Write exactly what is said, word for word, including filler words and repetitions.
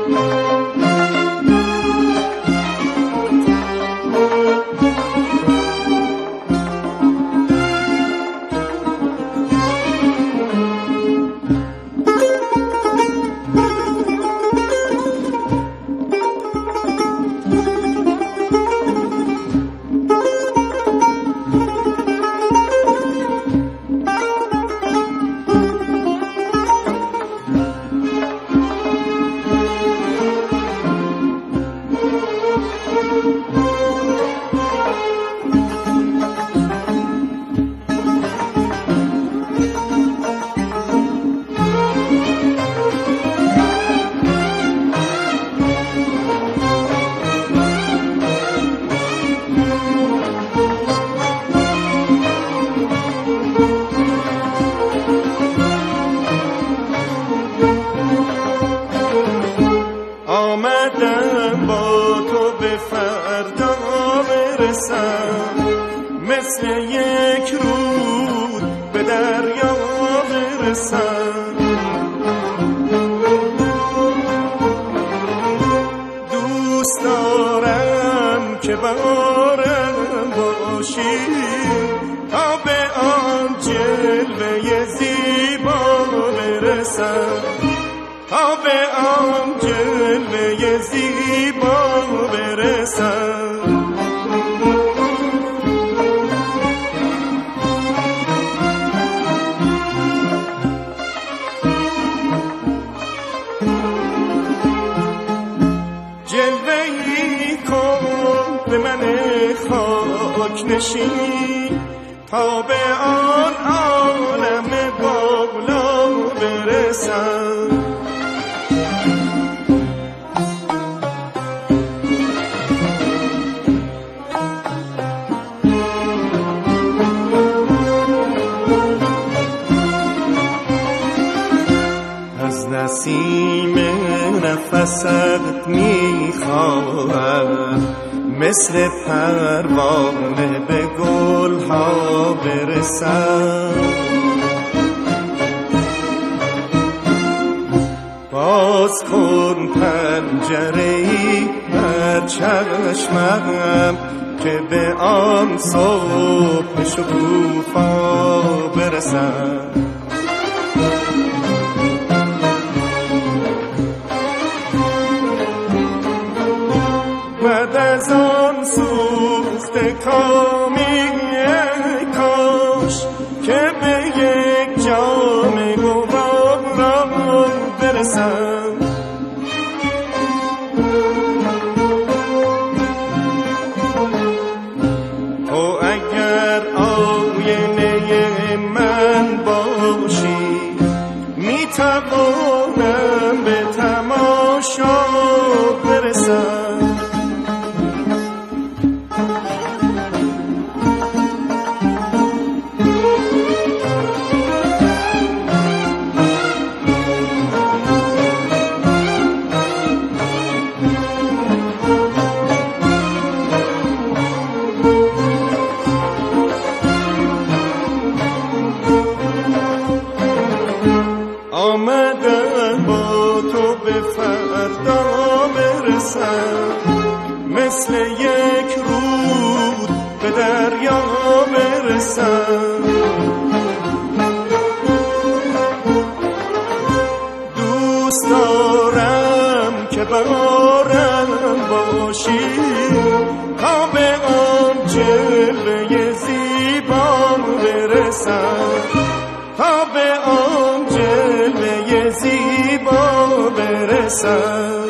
آمدم با تو به فردا برسم، مثل یک رود به دریا برسم. دوست دارم که بارم باشی تا به آن جلوه زیبا برسم، تا به آن جلوه زیبا برسم. جلوه‌ای کن به من خاک نشین تا به آن عالم بالا برسم. از نسیم نفست میخواهم، مثل پروانه به گلها برسم. باز کن پنجره‌ای بر چشمم که به آن صبح شکوفا برسم. بعد از آن سوخت کامی کاش که به یک جام گوارا برسم. تو اگر آینه من باشی میتوانم به تماشا برسم. آمدم با تو به فردا برسم، مثل یک رود به دریا برسم. دوست دارم که بارم باشی تا به آن جلوه زیبا برسم، تا به آن جلوه زیبا برسم.